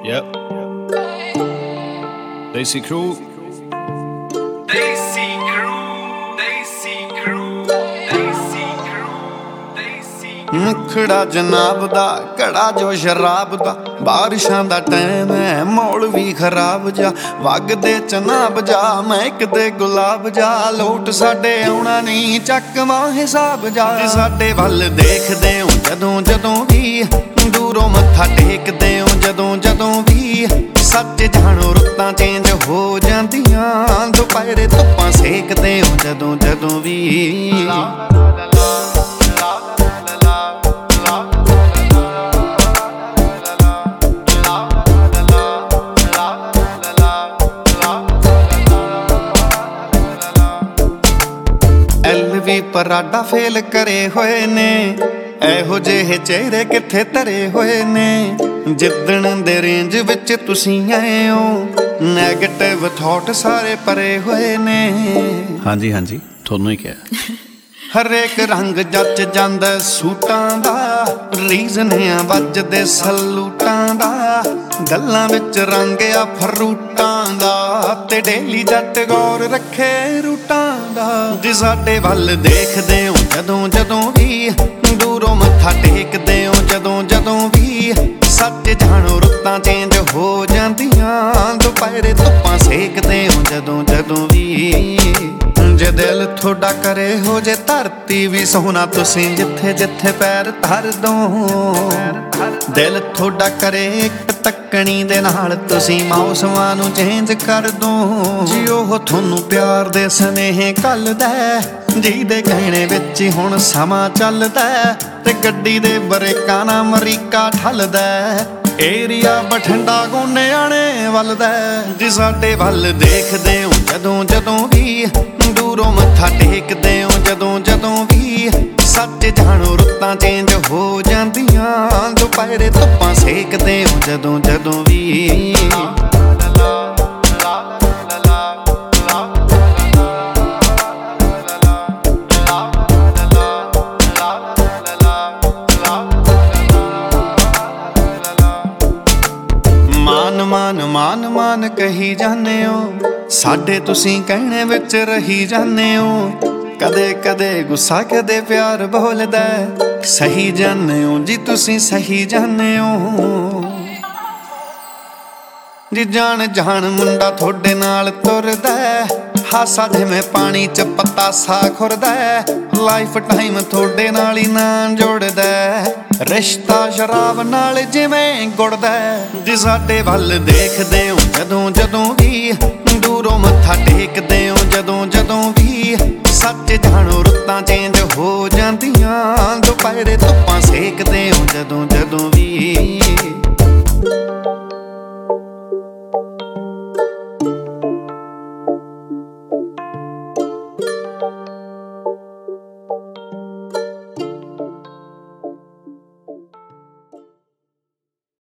Yep. Desi Crew. Desi Crew, Desi Crew, Desi Crew, Desi Crew। ਮੁਖੜਾ ਜਨਾਬ ਦਾ ਘੜਾ ਜੋ ਸ਼ਰਾਬ ਦਾ, ਬਾਰਿਸ਼ਾਂ ਦਾ ਟਾਈਮ ਹੈ ਮੌਲ ਵੀ ਖਰਾਬ ਜਾ, ਵਗਦੇ ਚਨਾਬ ਜਾ ਮੈਂ ਕਿਤੇ ਗੁਲਾਬ ਜਾ, ਲੋਟ ਸਾਡੇ ਆਉਣਾ ਨਹੀਂ ਚੱਕਵਾਂ ਹਿਸਾਬ ਜਾ। ਸਾਡੇ ਵੱਲ ਦੇਖਦੇ ਹੋ ਜਦੋਂ ਜਦੋਂ ਵੀ, ਦੂਰੋਂ ਮੱਥਾ ਟੇਕਦੇ ਹੋ ਜਦੋਂ ਜਦੋਂ ਵੀ, ਸੱਚ ਜਾਣੋ ਰੁੱਤਾਂ ਚੇਂਜ ਹੋ ਜਾਂਦੀਆਂ, ਦੁਪਹਿਰੇ ਧੁੱਪਾਂ ਸੇਕਦੇ ਹੋ ਜਦੋਂ ਜਦੋਂ ਵੀ। ਵੀ ਪਰਾਡਾ ਫੇਲ ਕਰੇ ਹੋਏ ਨੇ, ਇਹੋ ਜਿਹੇ ਚਿਹਰੇ ਕਿੱਥੇ ਧਰੇ ਹੋਏ ਨੇ, ਜਿੱਦਣ ਦੇ ਰੇਂਜ ਵਿੱਚ ਤੁਸੀਂ ਆਏ ਹੋ, ਨੈਗੇਟਿਵ ਥਾਟ ਸਾਰੇ ਭਰੇ ਹੋਏ ਨੇ। ਹਾਂਜੀ ਹਾਂਜੀ ਤੁਹਾਨੂੰ ਹੀ ਕਿਹਾ। ਹਰੇਕ ਰੰਗ ਜੱਜ ਜਾਂਦਾ ਸੂਟਾਂ ਦਾ, ਰੀਜ਼ਨ ਆ ਵੱਜਦੇ ਸਲੂਟਾਂ ਦਾ, ਗੱਲਾਂ ਵਿੱਚ ਰੰਗ ਆ ਫਰੂਟਾਂ ਦਾ, ਤੇ ਡੇਲੀ ਜੱਟ ਗੌਰ ਰੱਖੇ ਰੂਟਾਂ ਦਾ। ਜੇ ਸਾਡੇ ਵੱਲ ਦੇਖਦੇ ਹੋ ਜਦੋਂ ਜਦੋਂ ਵੀ, ਦੂਰੋਂ ਮੱਥਾ ਟੇਕਦੇ ਹੋ ਜਦੋਂ ਜਦੋਂ ਵੀ, ਸੱਚ ਜਾਣੋ ਰੁੱਤਾਂ ਚੇਂਜ ਹੋ ਜਾਂਦੀਆਂ, ਦੁਪਹਿਰੇ ਧੁੱਪਾਂ ਸੇਕਦੇ ਹੋ ਜਦੋਂ ਜਦੋਂ ਵੀ। ਜੇ ਦਿਲ ਤੁਹਾਡਾ ਕਰੇ ਹੋ ਜੇ ਧਰਤੀ ਵੀ ਸੋਹਣਾ, ਤੁਸੀਂ ਜਿੱਥੇ ਜਿੱਥੇ ਪੈਰ ਧਰ ਦੋ, ਦਿਲ ਤੁਹਾਡਾ ਕਰੇ ਇੱਕ ਤੱਕਣੀ ਦੇ ਨਾਲ, ਤੁਸੀਂ ਮੌਸਮਾਂ ਨੂੰ ਚੇਂਜ ਕਰ ਦੋ। ਜੀ ਉਹ ਤੁਹਾਨੂੰ ਪਿਆਰ ਦੇ ਸੁਨੇਹੇ ਘੱਲਦਾ, ਜਿਹਦੇ ਕਹਿਣੇ ਵਿੱਚ ਹੀ ਹੁਣ ਸਮਾਂ ਚੱਲਦਾ, ਤੇ ਗੱਡੀ ਦੇ ਬ੍ਰੇਕਾਂ ਨਾਲ ਅਮਰੀਕਾ ਠੱਲਦਾ, ਏਰੀਆ ਬਠਿੰਡਾ ਗੋਨਿਆਣੇ ਵੱਲਦਾ। ਜੇ ਸਾਡੇ ਵੱਲ ਦੇਖਦੇ ਹੋ ਜਦੋਂ ਜਦੋਂ ਵੀ, ਦੂਰੋਂ ਮੱਥਾ ਟੇਕਦੇ ਹੋ ਜਦੋਂ ਜਦੋਂ ਵੀ, ਸੱਚ ਜਾਣੋ ਰੁੱਤਾਂ ਚੇਂਜ ਹੋ ਜਾਂਦੀਆਂ, ਦੁਪਹਿਰੇ ਧੁੱਪਾਂ ਸੇਕਦੇ ਹੋ ਜਦੋਂ ਜਦੋਂ ਵੀ। ਮਾਨ ਮਾਨ ਮਾਨ ਕਹੀ ਜਾਂਦੇ ਹੋ, ਸਾਡੇ ਤੁਸੀਂ ਕਹਿਣੇ ਵਿੱਚ ਰਹੀ ਜਾਂਦੇ ਹੋ, ਕਦੇ ਕਦੇ ਗੁੱਸਾ ਕਦੇ ਪਿਆਰ ਬੋਲਦਾ, ਸਹੀ ਜਾਂਦੇ ਹੋ ਜੀ ਤੁਸੀਂ ਸਹੀ ਜਾਂਦੇ ਹੋ। ਜੀ ਜਾਣ ਜਾਣ ਮੁੰਡਾ ਤੁਹਾਡੇ ਨਾਲ ਤੁਰਦਾ, ਹਾਸਾ ਜਿਵੇਂ ਪਾਣੀ ਚ ਪਤਾਸਾ ਖੁਰਦਾ, ਲਾਈਫ ਟਾਈਮ ਤੁਹਾਡੇ ਨਾਲ ਹੀ ਨਾਂ ਜੋੜਦਾ, ਰਿਸ਼ਤਾ ਸ਼ਰਾਬ ਨਾਲ ਜਿਵੇਂ ਗੁੜਦਾ। ਜੇ ਸਾਡੇ ਵੱਲ ਦੇਖਦੇ ਹੋ ਜਦੋਂ ਜਦੋਂ ਵੀ, ਦੂਰੋਂ ਮੱਥਾ ਟੇਕਦੇ ਹੋ ਜਦੋਂ ਜਦੋਂ ਵੀ, ਸੱਚ ਜਾਣੋ ਰੁੱਤਾਂ ਚੇਂਜ ਹੋ ਜਾਂਦੀਆਂ, ਦੁਪਹਿਰੇ ਧੁੱਪਾਂ ਸੇਕਦੇ ਹੋ ਜਦੋਂ